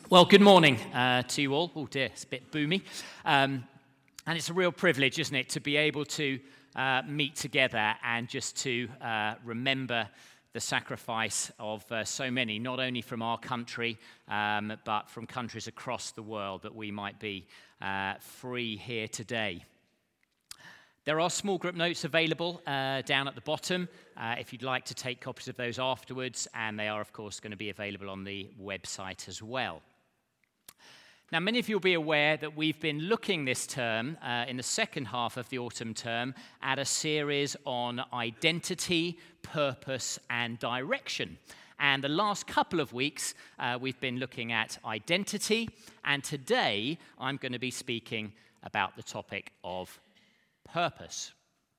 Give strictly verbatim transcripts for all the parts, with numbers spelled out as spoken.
Well, good morning uh, to you all. Oh dear, it's a bit boomy. Um, and it's a real privilege, isn't it, to be able to uh, meet together and just to uh, remember the sacrifice of uh, so many, not only from our country, um, but from countries across the world, that we might be uh, free here today. There are small group notes available uh, down at the bottom uh, if you'd like to take copies of those afterwards, and they are, of course, going to be available on the website as well. Now, many of you will be aware that we've been looking this term, uh, in the second half of the autumn term, at a series on identity, purpose, and direction. And the last couple of weeks, uh, we've been looking at identity, and today I'm going to be speaking about the topic of purpose.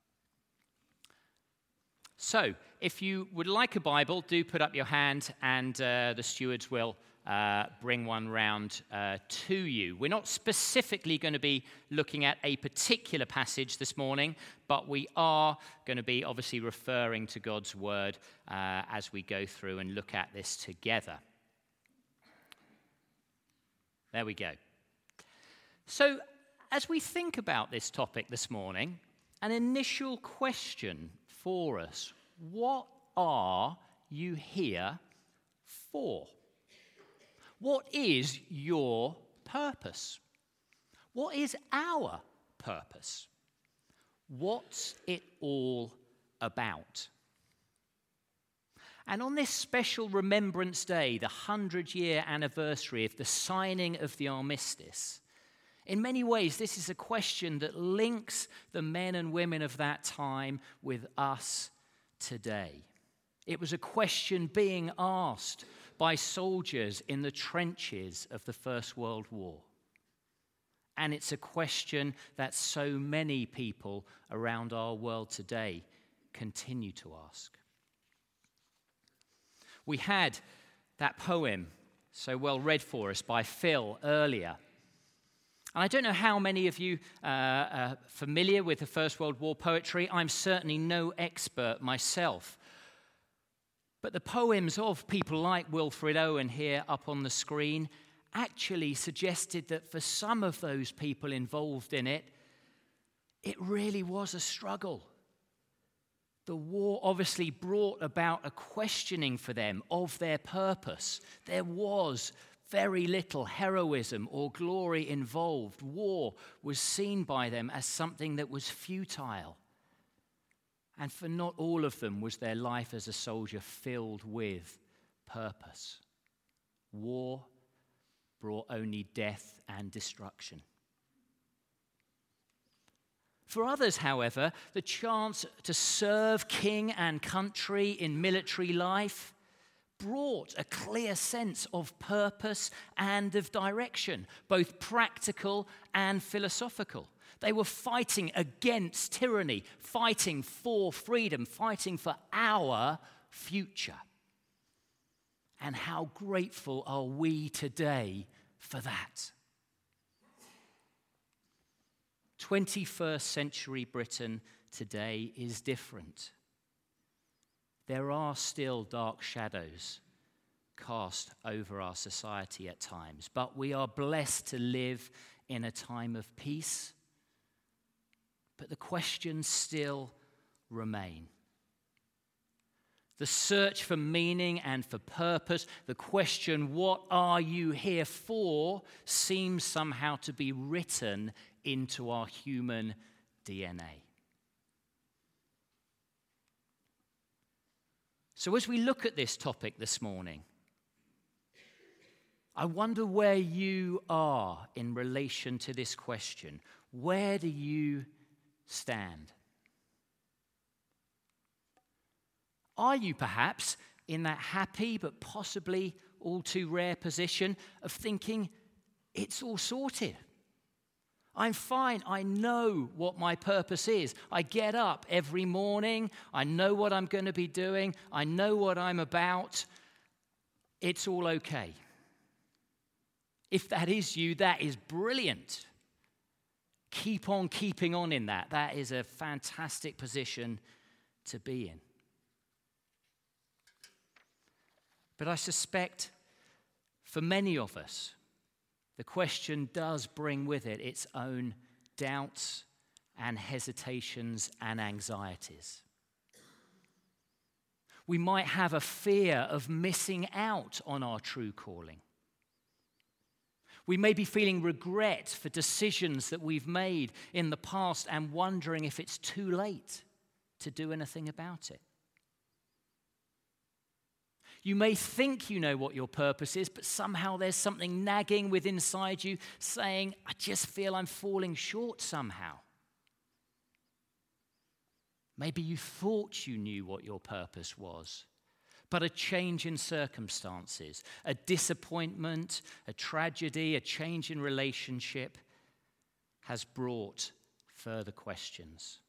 So, if you would like a Bible, do put up your hand, and uh, the stewards will uh, bring one round uh, to you. We're not specifically going to be looking at a particular passage this morning, but we are going to be obviously referring to God's Word uh, as we go through and look at this together. There we go. So, as we think about this topic this morning, an initial question for us: what are you here for? What is your purpose? What is our purpose? What's it all about? And on this special Remembrance Day, the hundred-year anniversary of the signing of the armistice, in many ways, this is a question that links the men and women of that time with us today. It was a question being asked by soldiers in the trenches of the First World War. And it's a question that so many people around our world today continue to ask. We had that poem so well read for us by Phil earlier. I don't know how many of you uh, are familiar with the First World War poetry. I'm certainly no expert myself. But the poems of people like Wilfred Owen here up on the screen actually suggested that for some of those people involved in it, it really was a struggle. The war obviously brought about a questioning for them of their purpose. There was very little heroism or glory involved. War was seen by them as something that was futile. And for not all of them was their life as a soldier filled with purpose. War brought only death and destruction. For others, however, the chance to serve king and country in military life brought a clear sense of purpose and of direction, both practical and philosophical. They were fighting against tyranny, fighting for freedom, fighting for our future. And how grateful are we today for that? twenty-first century Britain today is different. There are still dark shadows cast over our society at times, but we are blessed to live in a time of peace. But the questions still remain. The search for meaning and for purpose, the question, what are you here for, seems somehow to be written into our human D N A. So as we look at this topic this morning, I wonder where you are in relation to this question. Where do you stand? Are you perhaps in that happy but possibly all too rare position of thinking, it's all sorted? I'm fine. I know what my purpose is. I get up every morning. I know what I'm going to be doing. I know what I'm about. It's all okay. If that is you, that is brilliant. Keep on keeping on in that. That is a fantastic position to be in. But I suspect for many of us, the question does bring with it its own doubts and hesitations and anxieties. We might have a fear of missing out on our true calling. We may be feeling regret for decisions that we've made in the past and wondering if it's too late to do anything about it. You may think you know what your purpose is, but somehow there's something nagging within inside you saying, I just feel I'm falling short somehow. Maybe you thought you knew what your purpose was, but a change in circumstances, a disappointment, a tragedy, a change in relationship has brought further questions.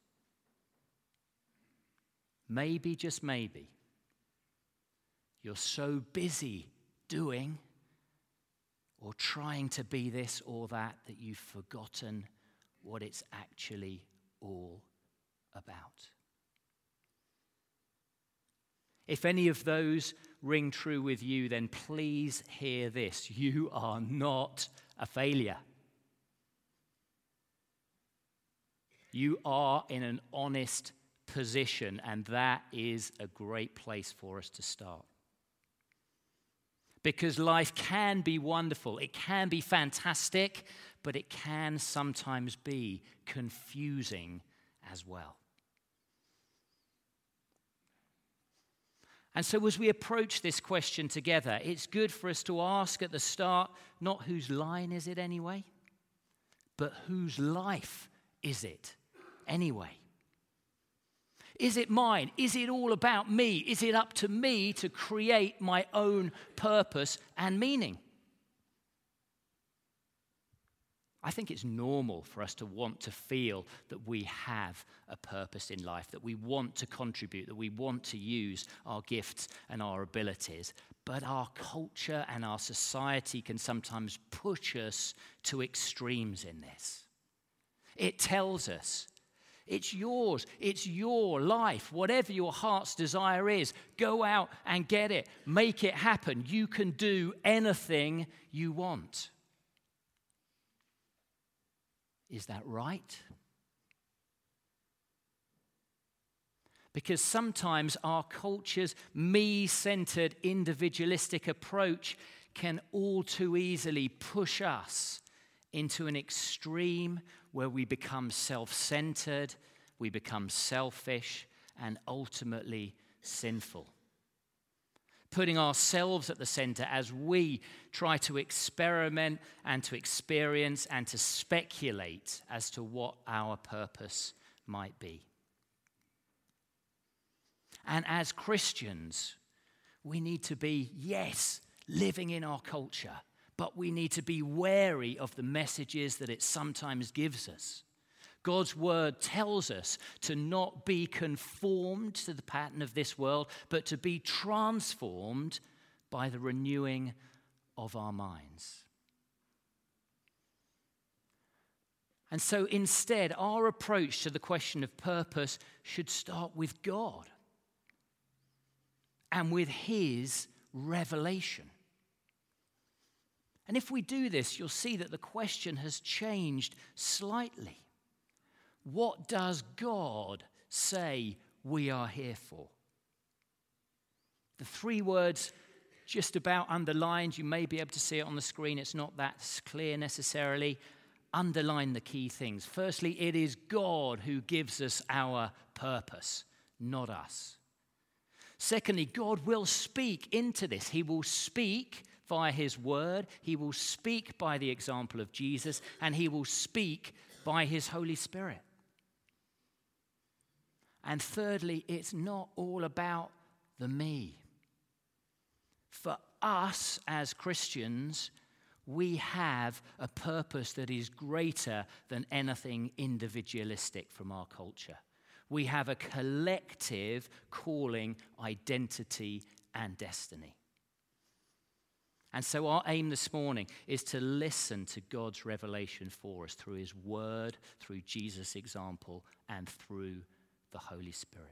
Maybe, just maybe, you're so busy doing or trying to be this or that that you've forgotten what it's actually all about. If any of those ring true with you, then please hear this. You are not a failure. You are in an honest position, and that is a great place for us to start. Because life can be wonderful, it can be fantastic, but it can sometimes be confusing as well. And so as we approach this question together, it's good for us to ask at the start, not whose line is it anyway, but whose life is it anyway? Is it mine? Is it all about me? Is it up to me to create my own purpose and meaning? I think it's normal for us to want to feel that we have a purpose in life, that we want to contribute, that we want to use our gifts and our abilities. But our culture and our society can sometimes push us to extremes in this. It tells us, it's yours, it's your life. Whatever your heart's desire is, go out and get it. Make it happen. You can do anything you want. Is that right? Because sometimes our culture's me-centered, individualistic approach can all too easily push us into an extreme where we become self-centered, we become selfish, and ultimately sinful. Putting ourselves at the center as we try to experiment and to experience and to speculate as to what our purpose might be. And as Christians, we need to be, yes, living in our culture, but we need to be wary of the messages that it sometimes gives us. God's word tells us to not be conformed to the pattern of this world, but to be transformed by the renewing of our minds. And so instead, our approach to the question of purpose should start with God and with his revelation. And if we do this, you'll see that the question has changed slightly. What does God say we are here for? The three words just about underlined, you may be able to see it on the screen, it's not that clear necessarily. Underline the key things. Firstly, it is God who gives us our purpose, not us. Secondly, God will speak into this. He will speak via his word, he will speak by the example of Jesus, and he will speak by his Holy Spirit. And thirdly, it's not all about the me. For us as Christians, we have a purpose that is greater than anything individualistic from our culture. We have a collective calling, identity, and destiny. And so our aim this morning is to listen to God's revelation for us through his word, through Jesus' example, and through the Holy Spirit.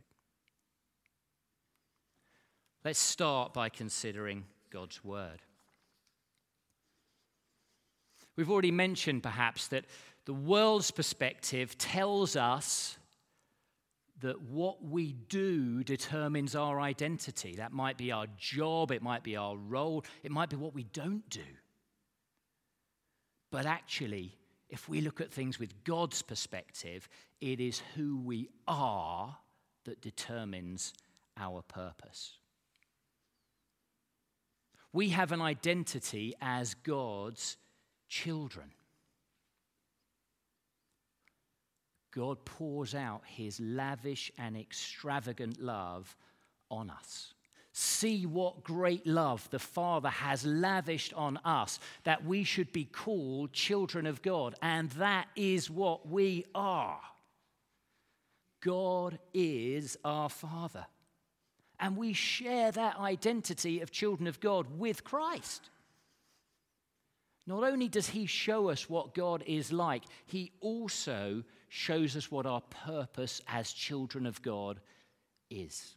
Let's start by considering God's word. We've already mentioned, perhaps, that the world's perspective tells us that what we do determines our identity. That might be our job, it might be our role, it might be what we don't do. But actually, if we look at things with God's perspective, it is who we are that determines our purpose. We have an identity as God's children. God pours out his lavish and extravagant love on us. See what great love the Father has lavished on us, that we should be called children of God. And that is what we are. God is our Father. And we share that identity of children of God with Christ. Not only does he show us what God is like, he also shows us what our purpose as children of God is.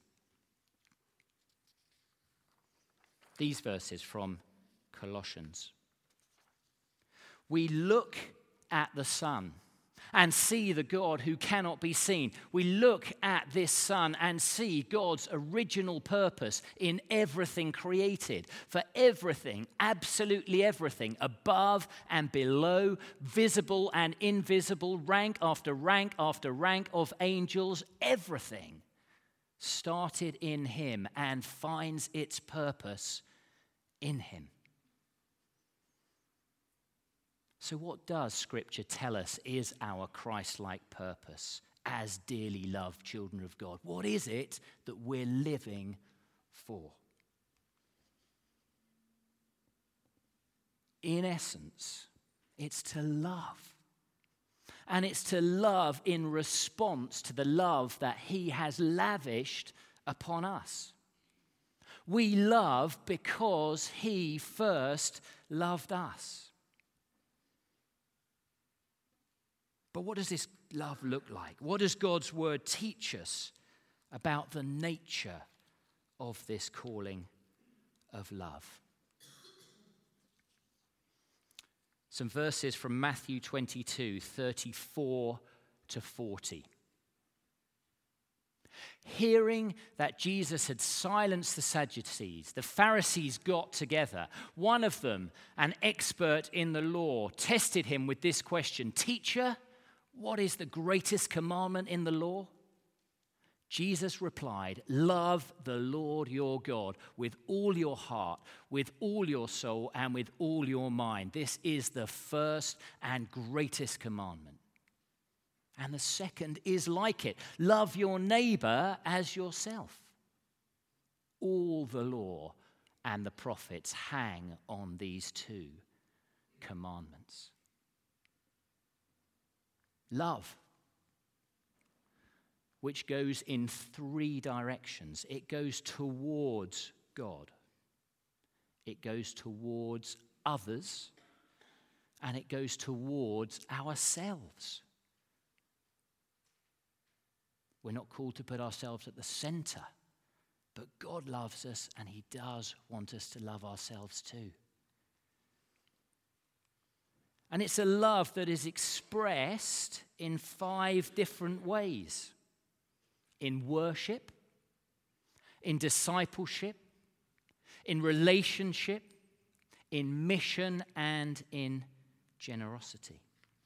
These verses from Colossians. We look at the Son and see the God who cannot be seen. We look at this Son and see God's original purpose in everything created. For everything, absolutely everything, above and below, visible and invisible, rank after rank after rank of angels, everything started in him and finds its purpose in him. So what does Scripture tell us is our Christ-like purpose as dearly loved children of God? What is it that we're living for? In essence, it's to love. And it's to love in response to the love that he has lavished upon us. We love because he first loved us. But what does this love look like? What does God's word teach us about the nature of this calling of love? Some verses from Matthew twenty-two, thirty-four to forty. Hearing that Jesus had silenced the Sadducees, the Pharisees got together. One of them, an expert in the law, tested him with this question: "Teacher, what is the greatest commandment in the law?" Jesus replied, "Love the Lord your God with all your heart, with all your soul, and with all your mind. This is the first and greatest commandment. And the second is like it. Love your neighbor as yourself. All the law and the prophets hang on these two commandments." Love, which goes in three directions. It goes towards God, it goes towards others, and it goes towards ourselves. We're not called to put ourselves at the center, but God loves us, and he does want us to love ourselves too. And it's a love that is expressed in five different ways: in worship, in discipleship, in relationship, in mission, and in generosity.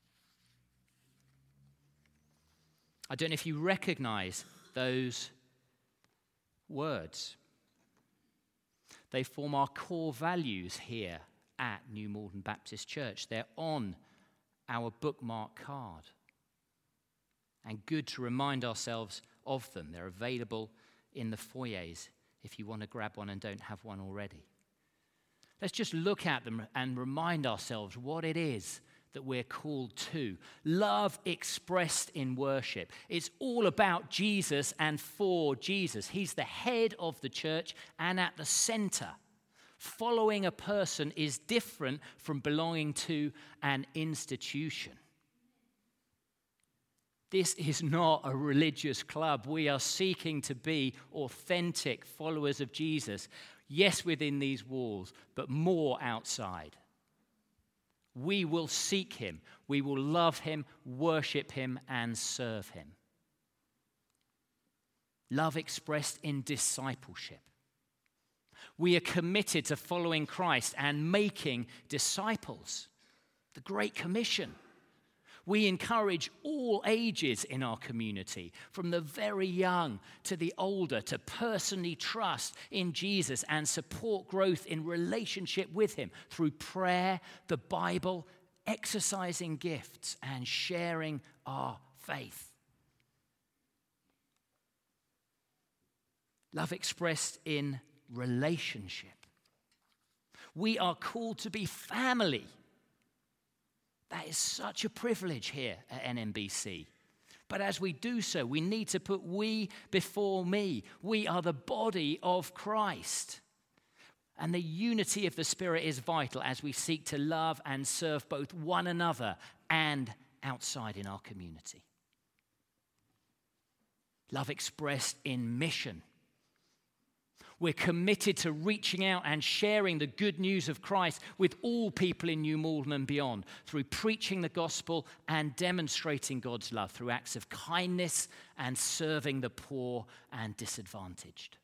I don't know if you recognize those words. They form our core values here at New Malden Baptist Church. They're on our bookmark card. And good to remind ourselves of them. They're available in the foyers if you want to grab one and don't have one already. Let's just look at them and remind ourselves what it is that we're called to. Love expressed in worship. It's all about Jesus and for Jesus. He's the head of the church and at the center. Following a person is different from belonging to an institution. This is not a religious club. We are seeking to be authentic followers of Jesus. Yes, within these walls, but more outside. We will seek him. We will love him, worship him, and serve him. Love expressed in discipleship. We are committed to following Christ and making disciples. The Great Commission. We encourage all ages in our community, from the very young to the older, to personally trust in Jesus and support growth in relationship with him through prayer, the Bible, exercising gifts, and sharing our faith. Love expressed in relationship. We are called to be family. That is such a privilege here at N M B C. But as we do so, we need to put we before me. We are the body of Christ. And the unity of the Spirit is vital as we seek to love and serve both one another and outside in our community. Love expressed in mission. We're committed to reaching out and sharing the good news of Christ with all people in New Malden and beyond through preaching the gospel and demonstrating God's love through acts of kindness and serving the poor and disadvantaged.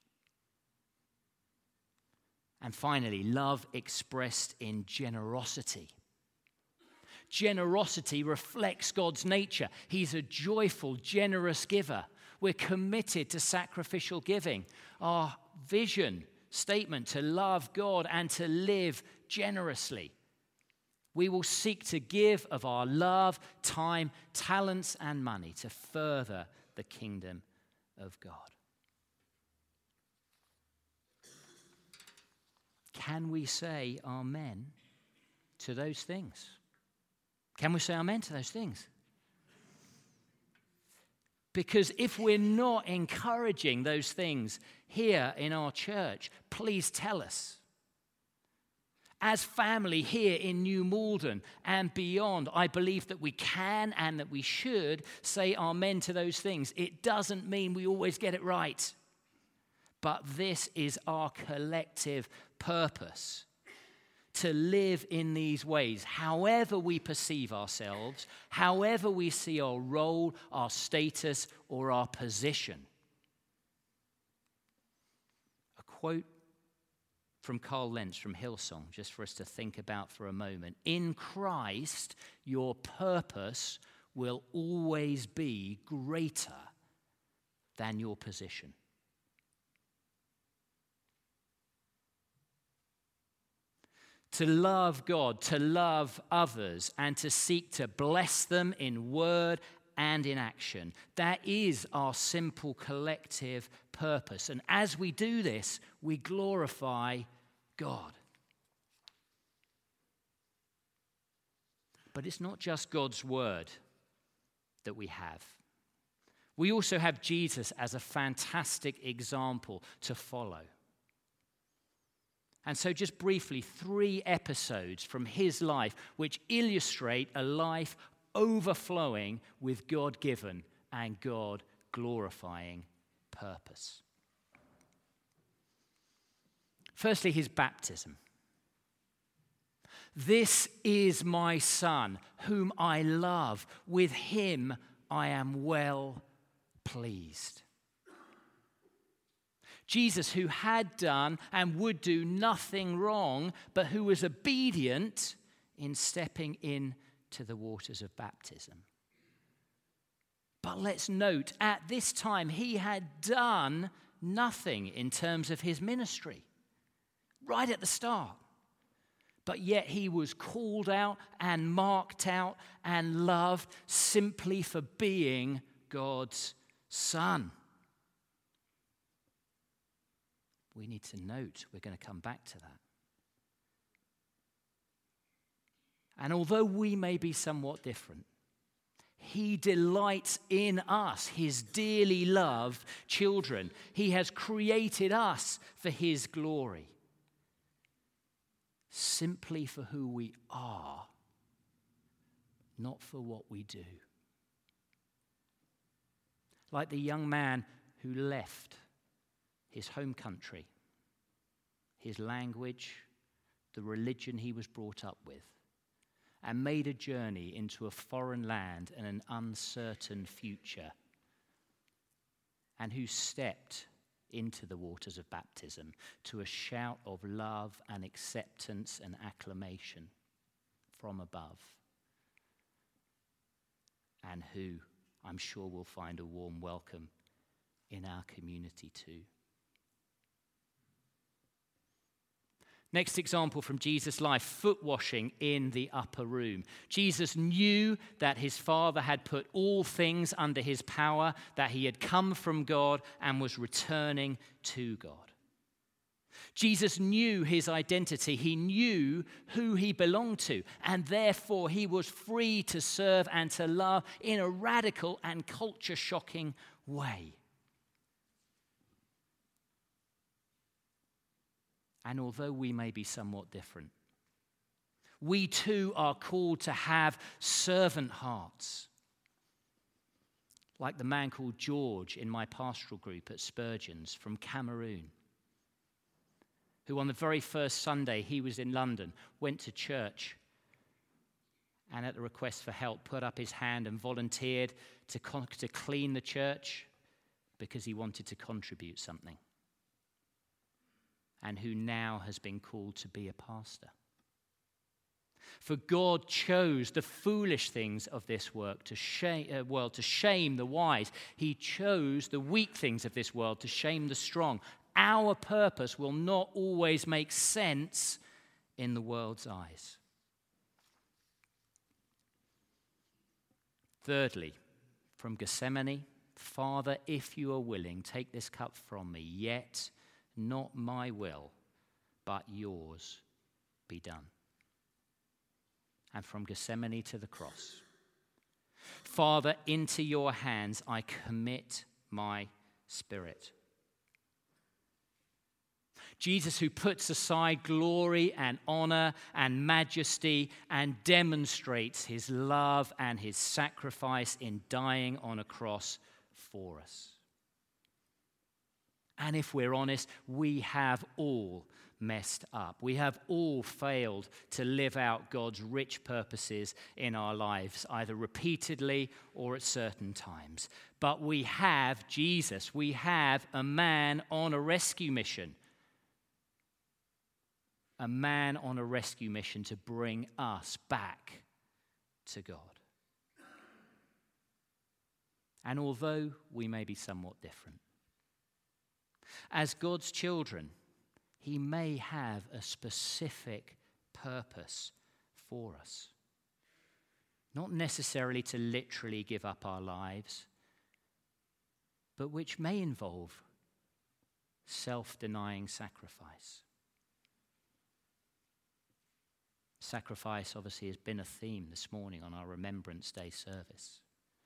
And finally, love expressed in generosity. Generosity reflects God's nature. He's a joyful, generous giver. We're committed to sacrificial giving. Our vision statement to love God and to live generously. We will seek to give of our love, time, talents, and money to further the kingdom of God. Can we say amen to those things? Can we say amen to those things? Because if we're not encouraging those things here in our church, please tell us. As family here in New Malden and beyond, I believe that we can and that we should say amen to those things. It doesn't mean we always get it right. But this is our collective purpose. To live in these ways, however we perceive ourselves, however we see our role, our status, or our position. A quote from Carl Lentz from Hillsong, just for us to think about for a moment. In Christ, your purpose will always be greater than your position. To love God, to love others, and to seek to bless them in word and in action. That is our simple collective purpose. And as we do this, we glorify God. But it's not just God's word that we have. We also have Jesus as a fantastic example to follow. And so just briefly, three episodes from his life which illustrate a life overflowing with God-given and God-glorifying purpose. Firstly, his baptism. This is my son, whom I love. With him I am well pleased. Jesus, who had done and would do nothing wrong, but who was obedient in stepping into the waters of baptism. But let's note, at this time, he had done nothing in terms of his ministry, right at the start. But yet he was called out and marked out and loved simply for being God's son. We need to note, we're going to come back to that. And although we may be somewhat different, he delights in us, his dearly loved children. He has created us for his glory, simply for who we are, not for what we do. Like the young man who left his home country, his language, the religion he was brought up with, and made a journey into a foreign land and an uncertain future, and who stepped into the waters of baptism to a shout of love and acceptance and acclamation from above, and who I'm sure will find a warm welcome in our community too. Next example from Jesus' life, foot washing in the upper room. Jesus knew that his Father had put all things under his power, that he had come from God and was returning to God. Jesus knew his identity. He knew who he belonged to, and therefore he was free to serve and to love in a radical and culture-shocking way. And although we may be somewhat different, we too are called to have servant hearts. Like the man called George in my pastoral group at Spurgeon's from Cameroon, who on the very first Sunday he was in London, went to church and at the request for help put up his hand and volunteered to, con- to clean the church because he wanted to contribute something, and who now has been called to be a pastor. For God chose the foolish things of this work to shame, uh, world to shame the wise. He chose the weak things of this world to shame the strong. Our purpose will not always make sense in the world's eyes. Thirdly, from Gethsemane, Father, if you are willing, take this cup from me, yet not my will, but yours be done. And from Gethsemane to the cross, Father, into your hands I commit my spirit. Jesus, who puts aside glory and honor and majesty and demonstrates his love and his sacrifice in dying on a cross for us. And if we're honest, we have all messed up. We have all failed to live out God's rich purposes in our lives, either repeatedly or at certain times. But we have Jesus. We have a man on a rescue mission. A man on a rescue mission to bring us back to God. And although we may be somewhat different, as God's children, he may have a specific purpose for us. Not necessarily to literally give up our lives, but which may involve self-denying sacrifice. Sacrifice obviously has been a theme this morning on our Remembrance Day service.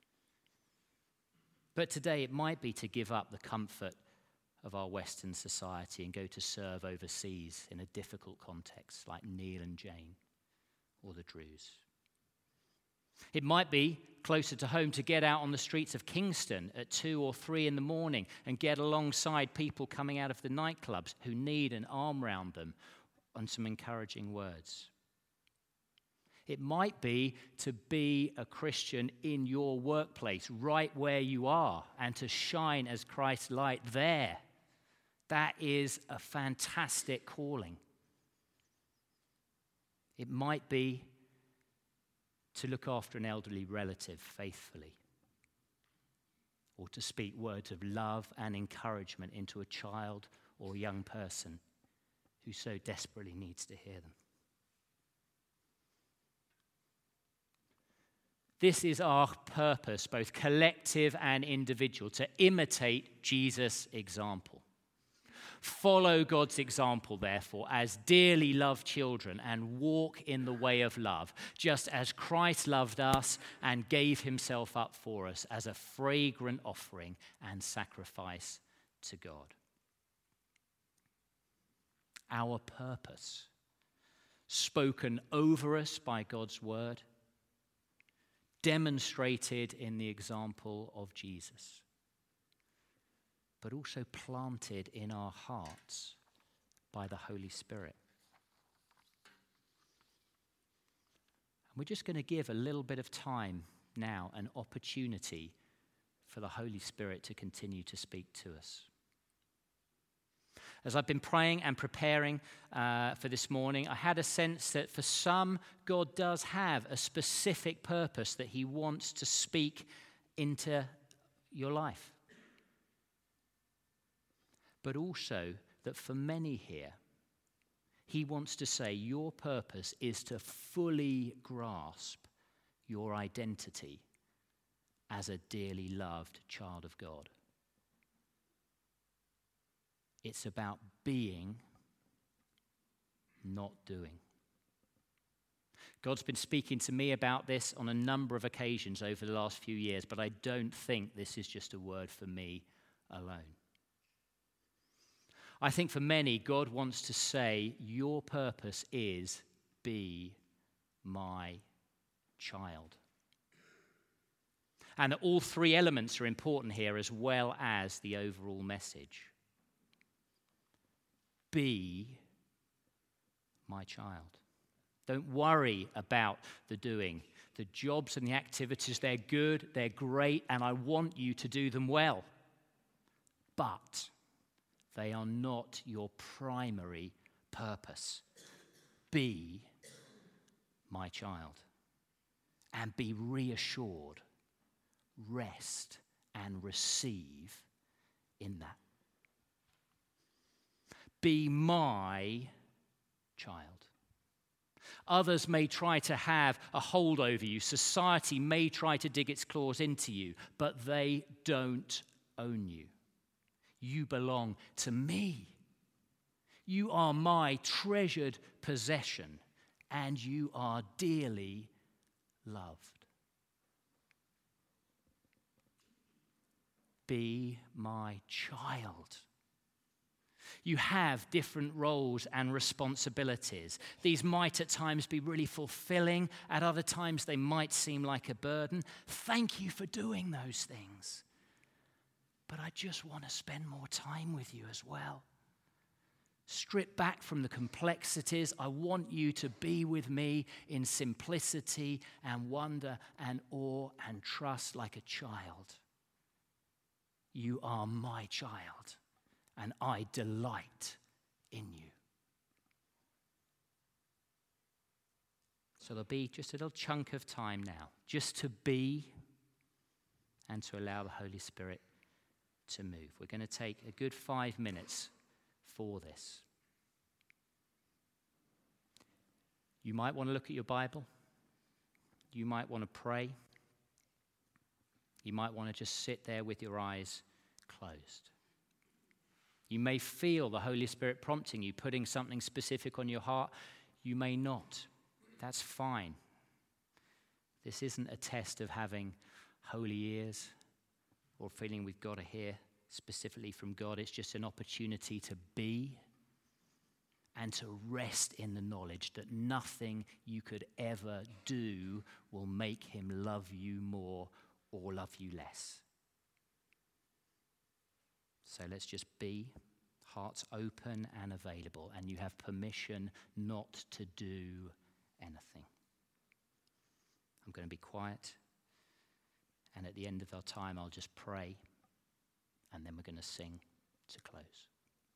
But today it might be to give up the comfort of our Western society and go to serve overseas in a difficult context like Neil and Jane or the Drews. It might be closer to home to get out on the streets of Kingston at two or three in the morning and get alongside people coming out of the nightclubs who need an arm round them and some encouraging words. It might be to be a Christian in your workplace, right where you are, and to shine as Christ's light there. That is a fantastic calling. It might be to look after an elderly relative faithfully, or to speak words of love and encouragement into a child or young person who so desperately needs to hear them. This is our purpose, both collective and individual, to imitate Jesus' example. Follow God's example, therefore, as dearly loved children and walk in the way of love, just as Christ loved us and gave himself up for us as a fragrant offering and sacrifice to God. Our purpose, spoken over us by God's word, demonstrated in the example of Jesus, but also planted in our hearts by the Holy Spirit. And we're just going to give a little bit of time now, an opportunity for the Holy Spirit to continue to speak to us. As I've been praying and preparing uh, for this morning, I had a sense that for some, God does have a specific purpose that he wants to speak into your life. But also that for many here, he wants to say your purpose is to fully grasp your identity as a dearly loved child of God. It's about being, not doing. God's been speaking to me about this on a number of occasions over the last few years, but I don't think this is just a word for me alone. I think for many, God wants to say, your purpose is be my child. And all three elements are important here as well as the overall message. Be my child. Don't worry about the doing. The jobs and the activities, they're good, they're great, and I want you to do them well. But they are not your primary purpose. Be my child. And be reassured, rest, and receive in that. Be my child. Others may try to have a hold over you. Society may try to dig its claws into you, but they don't own you. You belong to me. You are my treasured possession, and you are dearly loved. Be my child. You have different roles and responsibilities. These might at times be really fulfilling. At other times, they might seem like a burden. Thank you for doing those things. But I just want to spend more time with you as well. Strip back from the complexities. I want you to be with me in simplicity and wonder and awe and trust like a child. You are my child, and I delight in you. So there'll be just a little chunk of time now, just to be and to allow the Holy Spirit to move. We're going to take a good five minutes for this. You might want to look at your Bible. You might want to pray. You might want to just sit there with your eyes closed. You may feel the Holy Spirit prompting you, putting something specific on your heart. You may not. That's fine. This isn't a test of having holy ears or feeling we've got to hear specifically from God. It's just an opportunity to be and to rest in the knowledge that nothing you could ever do will make him love you more or love you less. So let's just be, hearts open and available, and you have permission not to do anything. I'm going to be quiet, and at the end of our time, I'll just pray, and then we're going to sing to close.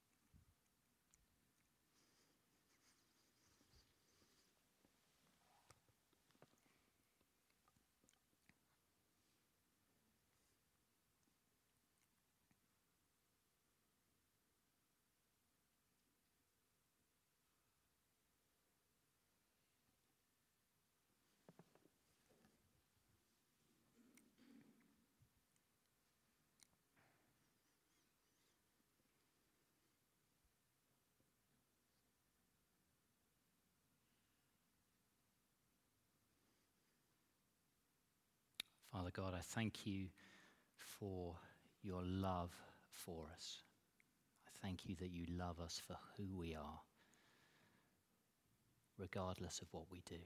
Father God, I thank you for your love for us. I thank you that you love us for who we are, regardless of what we do.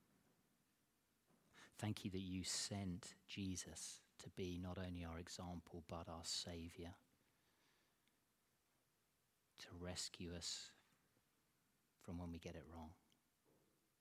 Thank you that you sent Jesus to be not only our example, but our Savior, to rescue us from when we get it wrong.